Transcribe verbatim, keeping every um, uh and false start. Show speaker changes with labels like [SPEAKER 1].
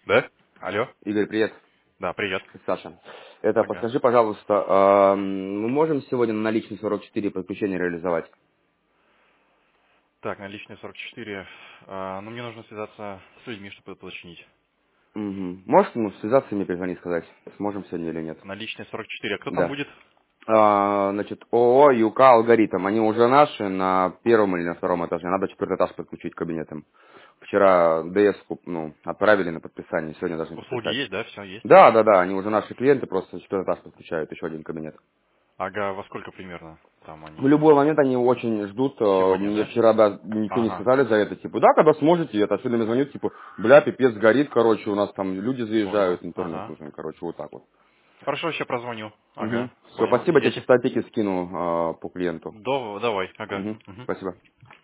[SPEAKER 1] Да? Алло?
[SPEAKER 2] Игорь, привет.
[SPEAKER 1] Да, привет.
[SPEAKER 2] Саша. Это,
[SPEAKER 1] Ага.
[SPEAKER 2] подскажи, пожалуйста, а, мы можем сегодня на наличный сорок четыре подключение реализовать?
[SPEAKER 1] Так, наличные сорок четыре. А, ну, мне нужно связаться с людьми, чтобы это уточнить.
[SPEAKER 2] Угу. Можешь ну, связаться и мне перезвонить, сказать, сможем сегодня или нет?
[SPEAKER 1] Наличные сорок четыре. А кто там
[SPEAKER 2] Да.
[SPEAKER 1] будет?
[SPEAKER 2] А, значит, ООО ЮК Алгоритм. Они уже наши на первом или на втором этаже. Надо четвертый этаж подключить к кабинетам. Вчера ДС ну, отправили на подписание, сегодня должны
[SPEAKER 1] Услуги
[SPEAKER 2] подписать.
[SPEAKER 1] есть, да? Все есть?
[SPEAKER 2] Да, да, да, они уже наши клиенты, просто четвертый этаж подключают, еще один кабинет.
[SPEAKER 1] Ага, во сколько примерно там
[SPEAKER 2] В
[SPEAKER 1] они?
[SPEAKER 2] любой момент они очень ждут. э,
[SPEAKER 1] Сегодня,
[SPEAKER 2] Мне
[SPEAKER 1] да?
[SPEAKER 2] вчера да, ничего не
[SPEAKER 1] Ага.
[SPEAKER 2] сказали за это. Типа, да, когда сможете, это сегодня мне звонит, типа, бля, пипец горит, короче, у нас там люди
[SPEAKER 1] Понял.
[SPEAKER 2] заезжают, интернет
[SPEAKER 1] Ага.
[SPEAKER 2] нужен, короче, вот так вот.
[SPEAKER 1] Хорошо, сейчас прозвоню.
[SPEAKER 2] Угу.
[SPEAKER 1] Ага,
[SPEAKER 2] Все,
[SPEAKER 1] понял.
[SPEAKER 2] спасибо,
[SPEAKER 1] Я
[SPEAKER 2] тебе
[SPEAKER 1] тебе...
[SPEAKER 2] частотеки скину э, по клиенту.
[SPEAKER 1] До- Давай, ага.
[SPEAKER 2] Угу.
[SPEAKER 1] Мгм.
[SPEAKER 2] Спасибо.